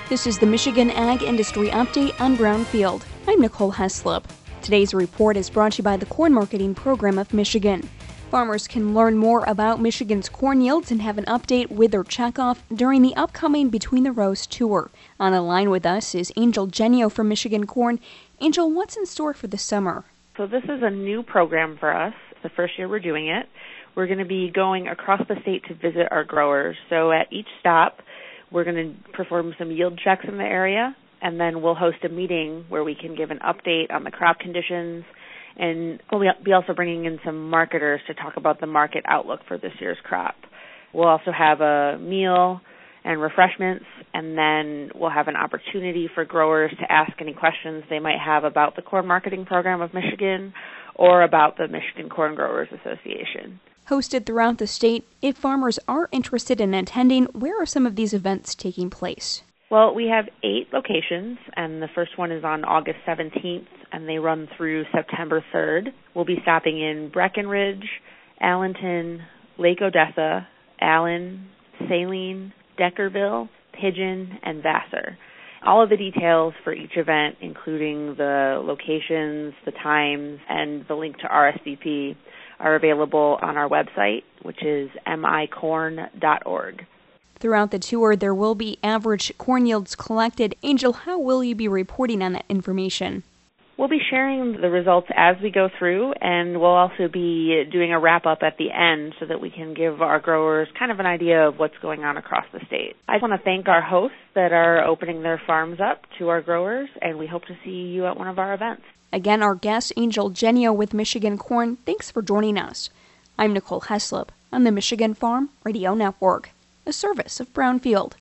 This is the Michigan Ag Industry Update on Brownfield. I'm Nicole Heslop. Today's report is brought to you by the Corn Marketing Program of Michigan. Farmers can learn more about Michigan's corn yields and have an update with their checkoff during the upcoming Between the Rows tour. On the line with us is Angel Genio from Michigan Corn. Angel, what's in store for the summer? So this is a new program for us. It's the first year we're doing it. We're going to be going across the state to visit our growers. So at each stop, we're going to perform some yield checks in the area, and then we'll host a meeting where we can give an update on the crop conditions, and we'll be also bringing in some marketers to talk about the market outlook for this year's crop. We'll also have a meal and refreshments, and then we'll have an opportunity for growers to ask any questions they might have about the Corn Marketing Program of Michigan or about the Michigan Corn Growers Association. Hosted throughout the state, if farmers are interested in attending, where are some of these events taking place? Well, we have 8 locations, and the first one is on August 17th, and they run through September 3rd. We'll be stopping in Breckenridge, Allenton, Lake Odessa, Allen, Saline, Deckerville, Pigeon, and Vassar. All of the details for each event, including the locations, the times, and the link to RSVP, are available on our website, which is micorn.org. Throughout the tour, there will be average corn yields collected. Angel, how will you be reporting on that information? We'll be sharing the results as we go through, and we'll also be doing a wrap-up at the end so that we can give our growers kind of an idea of what's going on across the state. I want to thank our hosts that are opening their farms up to our growers, and we hope to see you at one of our events. Again, our guest, Angel Genio with Michigan Corn, thanks for joining us. I'm Nicole Heslop on the Michigan Farm Radio Network, a service of Brownfield.